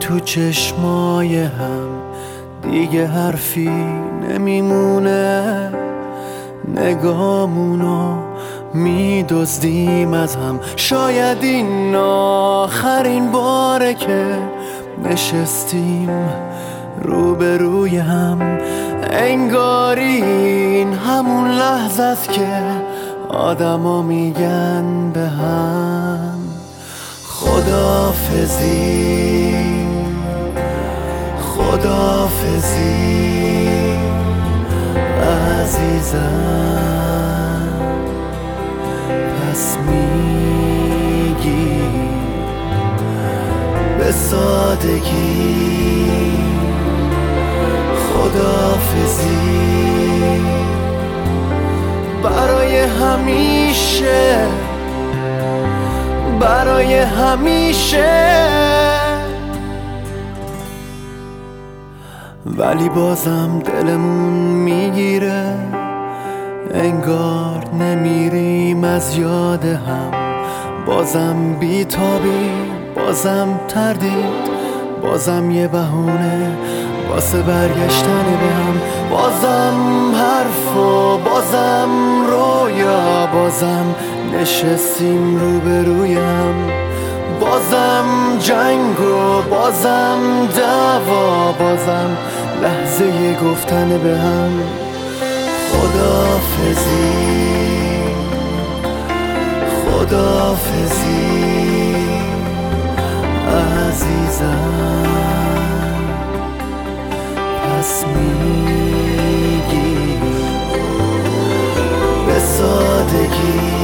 تو چشمای هم دیگه حرفی نمیمونه، نگامونو میدزدیم از هم. شاید این آخرین باره که نشستیم روبروی هم، انگاری این همون لحظه است که آدما میگن به هم خداحافظی، خداحافظی عزیزم. پس میگی به سادگی خداحافظی برای همیشه، برای همیشه. ولی بازم دلمون میگیره، انگار نمیریم از یاد هم. بازم بیتابی، بازم تردید، بازم یه بهونه واسه برگشتن به هم. بازم حرف و بازم رویا، بازم نشستیم روبرویم. بازم جنگ و بازم دعوا، بازم لحظه گفتن به هم خداحافظی، خداحافظی عزیزم. پس میگی به سادگی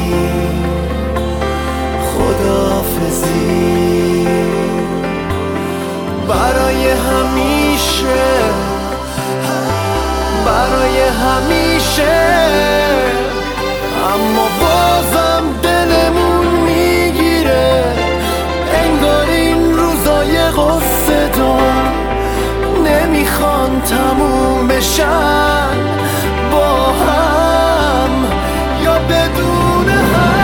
خداحافظی برای همیشه، برای همیشه. اما بازم دلمون میگیره، انگار این روزای قصه دار نمیخوان تموم بشن با هم یا بدون هم.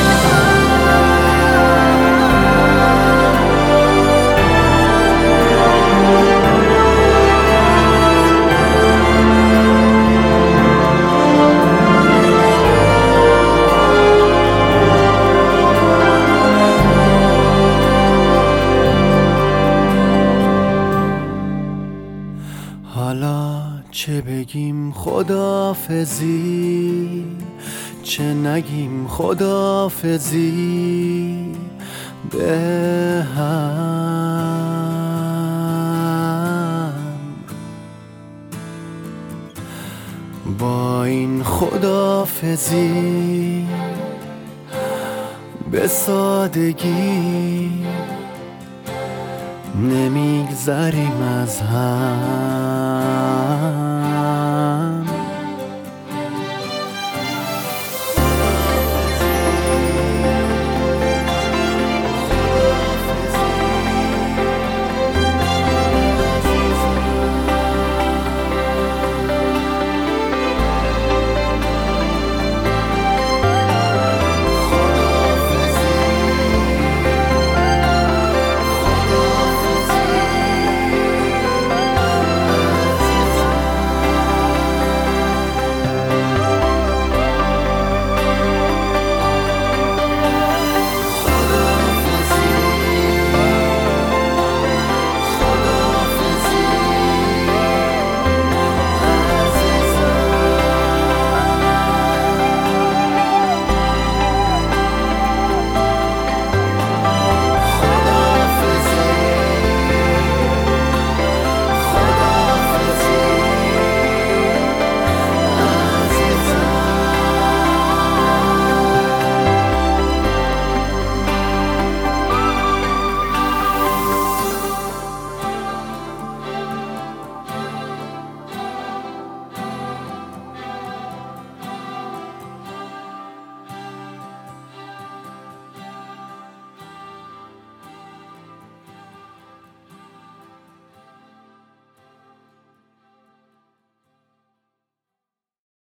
حالا چه بگیم خداحافظی، چه نگیم خداحافظی به هم. با این خداحافظی به سادگی نمیگذریم از هم.